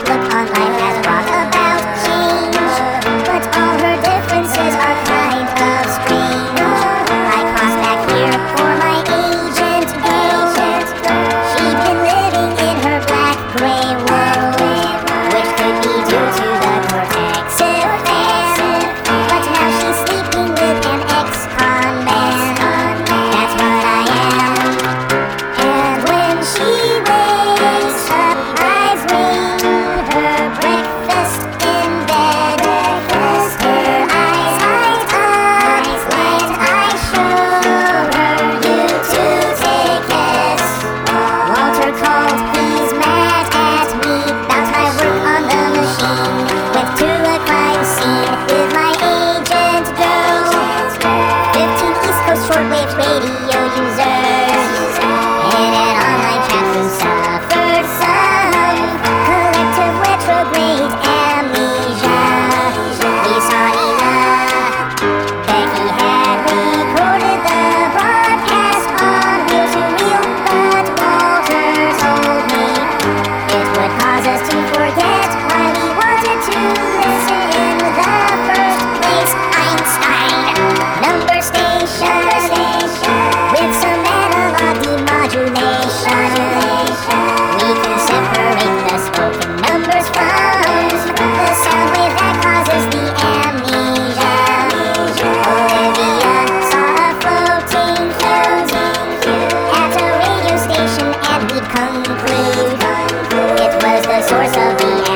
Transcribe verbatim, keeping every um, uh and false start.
outlook on life has brought about change, but all her differences are kind of strange. I crossed back here for my agent girl. She'd been living in her black-gray world, which could be due to the Cortex fan, but now she's sleeping with an ex-con man. That's what I am. And when she wakes up, I bring her breakfast in bed. Her eyes light up when I show her you to take it. Walter called, he's mad at me about my work on the machine. Went to a crime scene with my agent girl. Fifteen East Coast shortwave radio users in an online chat who suffered some collective retrograde amnesia. We saw Ina. Becky had recorded the broadcast on reel-to-reel, but Walter told me it would cause us to forget why we wanted to listen in the first place. Einstein, number station, with some analog demodulation. We can separate the spoken numbers from the sound wave that causes the amnesia. Olivia saw a floating cube at a radio station, and we'd conclude it was the source of the